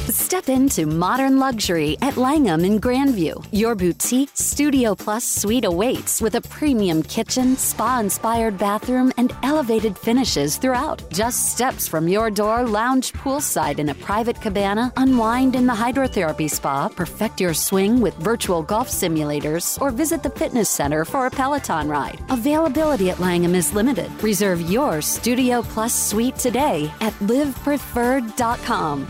Step into modern luxury at Langham in Grandview. Your boutique Studio Plus suite awaits with a premium kitchen, spa-inspired bathroom, and elevated finishes throughout. Just steps from your door, lounge poolside in a private cabana, unwind in the hydrotherapy spa, perfect your swing with virtual golf simulators, or visit the fitness center for a Peloton ride. Availability at Langham is limited. Reserve your Studio Plus suite today at livepreferred.com.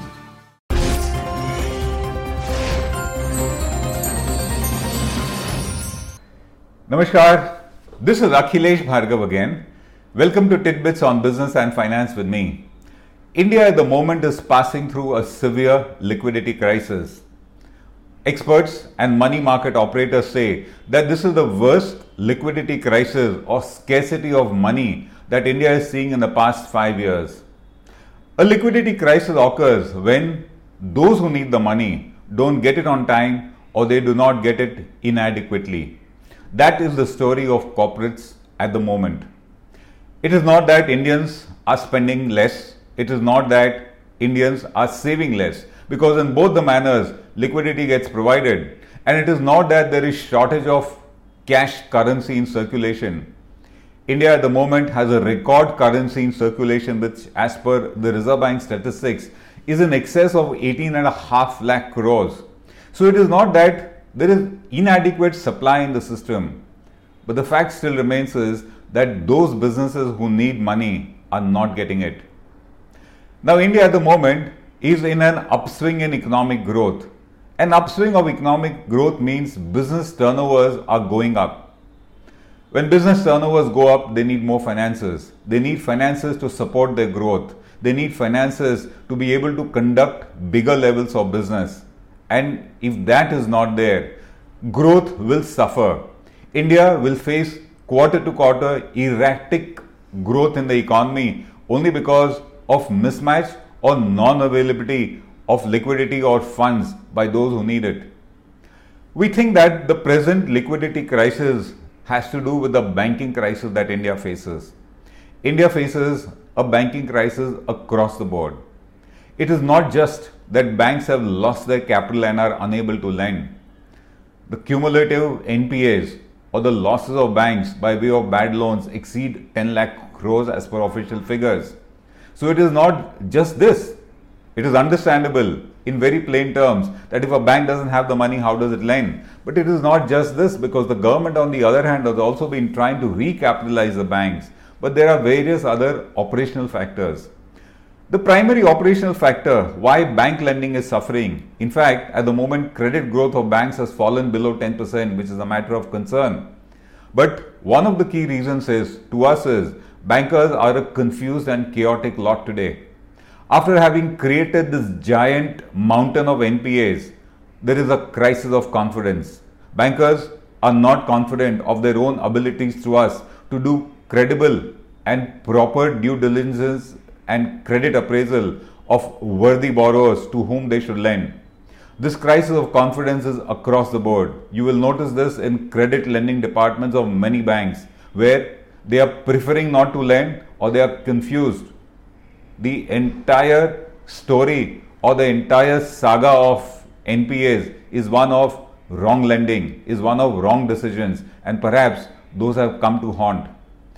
Namaskar, this is Akhilesh Bhargav again. Welcome to Tidbits on Business and Finance with me. India at the moment is passing through a severe liquidity crisis. Experts and money market operators say that this is the worst liquidity crisis or scarcity of money that India is seeing in the past 5 years. A liquidity crisis occurs when those who need the money don't get it on time or they do not get it inadequately. That is the story of corporates at the moment. It is not that Indians are spending less. It is not that Indians are saving less, because in both the manners, liquidity gets provided. And it is not that there is shortage of cash currency in circulation. India at the moment has a record currency in circulation, which as per the Reserve Bank statistics is in excess of 18.5 lakh crores. So it is not that there is inadequate supply in the system, but the fact still remains is that those businesses who need money are not getting it. Now India at the moment is in an upswing in economic growth. An upswing of economic growth means business turnovers are going up. When business turnovers go up, they need more finances. They need finances to support their growth. They need finances to be able to conduct bigger levels of business. And if that is not there, growth will suffer. India will face quarter to quarter erratic growth in the economy only because of mismatch or non-availability of liquidity or funds by those who need it. We think that the present liquidity crisis has to do with the banking crisis that India faces. India faces a banking crisis across the board. It is not just that banks have lost their capital and are unable to lend. The cumulative NPAs or the losses of banks by way of bad loans exceed 10 lakh crores as per official figures. So it is not just this. It is understandable in very plain terms that if a bank doesn't have the money, how does it lend? But it is not just this, because the government on the other hand has also been trying to recapitalize the banks. But there are various other operational factors. The primary operational factor why bank lending is suffering, in fact, at the moment credit growth of banks has fallen below 10%, which is a matter of concern. But one of the key reasons is bankers are a confused and chaotic lot today. After having created this giant mountain of NPAs, there is a crisis of confidence. Bankers are not confident of their own abilities to us to do credible and proper due diligence and credit appraisal of worthy borrowers to whom they should lend. This crisis of confidence is across the board. You will notice this in credit lending departments of many banks, where they are preferring not to lend or they are confused. The entire story or the entire saga of NPAs is one of wrong lending, is one of wrong decisions, and perhaps those have come to haunt.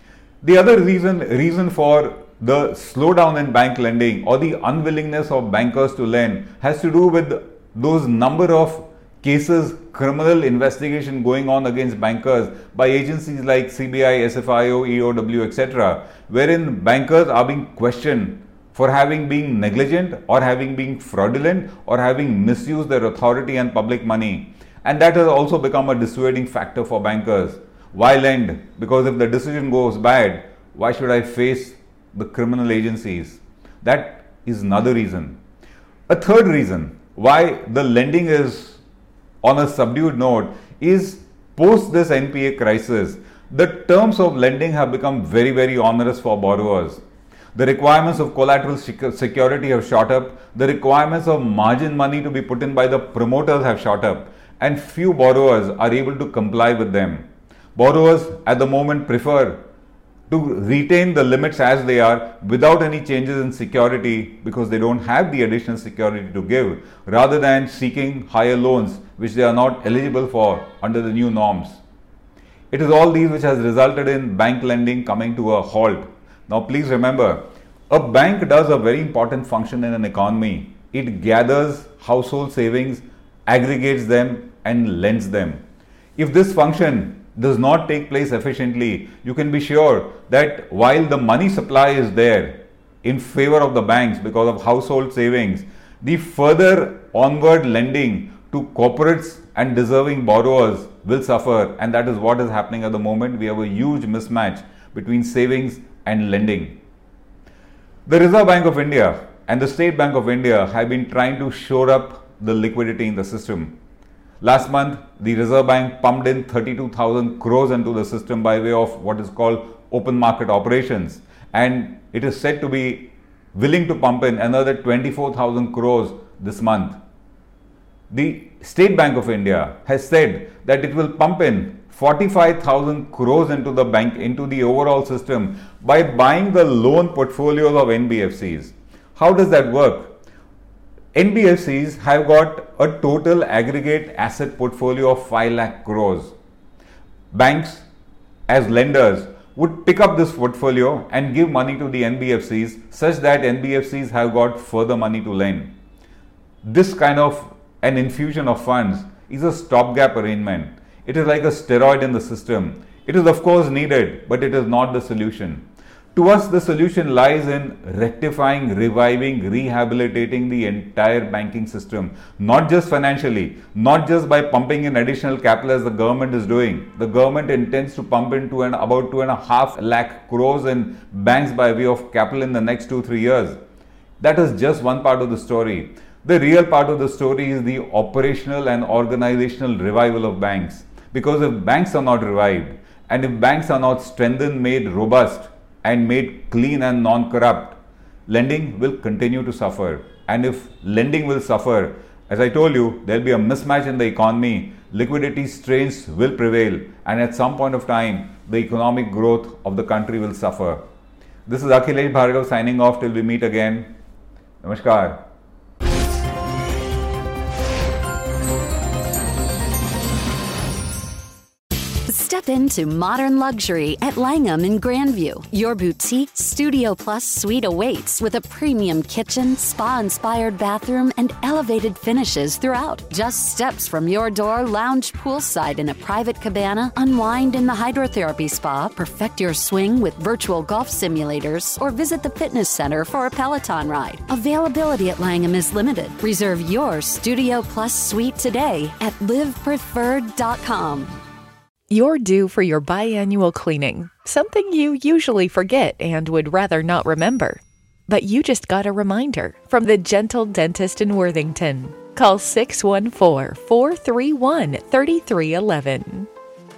The other reason for the slowdown in bank lending or the unwillingness of bankers to lend has to do with those number of cases, criminal investigation going on against bankers by agencies like CBI, SFIO, EOW, etc., wherein bankers are being questioned for having been negligent or having been fraudulent or having misused their authority and public money. And that has also become a dissuading factor for bankers. Why lend? Because if the decision goes bad, why should I face the criminal agencies? That is another reason. A third reason why the lending is on a subdued note is post this NPA crisis, the terms of lending have become very, very onerous for borrowers. The requirements of collateral security have shot up. The requirements of margin money to be put in by the promoters have shot up, and few borrowers are able to comply with them. Borrowers at the moment prefer to retain the limits as they are without any changes in security because they don't have the additional security to give, rather than seeking higher loans which they are not eligible for under the new norms. It is all these which has resulted in bank lending coming to a halt. Now please remember, a bank does a very important function in an economy. It gathers household savings, aggregates them and lends them. If this function does not take place efficiently, you can be sure that while the money supply is there in favor of the banks because of household savings, the further onward lending to corporates and deserving borrowers will suffer, and that is what is happening at the moment. We have a huge mismatch between savings and lending. The Reserve Bank of India and the State Bank of India have been trying to shore up the liquidity in the system. Last month, the Reserve Bank pumped in 32,000 crores into the system by way of what is called open market operations, and it is said to be willing to pump in another 24,000 crores this month. The State Bank of India has said that it will pump in 45,000 crores into the bank, into the overall system by buying the loan portfolios of NBFCs. How does that work? NBFCs have got a total aggregate asset portfolio of 5 lakh crores. Banks as lenders would pick up this portfolio and give money to the NBFCs such that NBFCs have got further money to lend. This kind of an infusion of funds is a stopgap arrangement. It is like a steroid in the system. It is of course needed, but it is not the solution. To us, the solution lies in rectifying, reviving, rehabilitating the entire banking system, not just financially, not just by pumping in additional capital as the government is doing. The government intends to pump into about 2.5 lakh crores in banks by way of capital in the next 2-3 years. That is just one part of the story. The real part of the story is the operational and organizational revival of banks. Because if banks are not revived, and if banks are not strengthened, made robust, and made clean and non-corrupt, lending will continue to suffer. And if lending will suffer, as I told you, there will be a mismatch in the economy, liquidity strains will prevail, and at some point of time, the economic growth of the country will suffer. This is Akhilesh Bhargav signing off till we meet again. Namaskar. Step into modern luxury at Langham in Grandview. Your boutique Studio Plus suite awaits with a premium kitchen, spa-inspired bathroom, and elevated finishes throughout. Just steps from your door, lounge poolside in a private cabana, unwind in the hydrotherapy spa, perfect your swing with virtual golf simulators, or visit the fitness center for a Peloton ride. Availability at Langham is limited. Reserve your Studio Plus suite today at livepreferred.com. You're due for your biannual cleaning, something you usually forget and would rather not remember. But you just got a reminder from the Gentle Dentist in Worthington. Call 614-431-3311.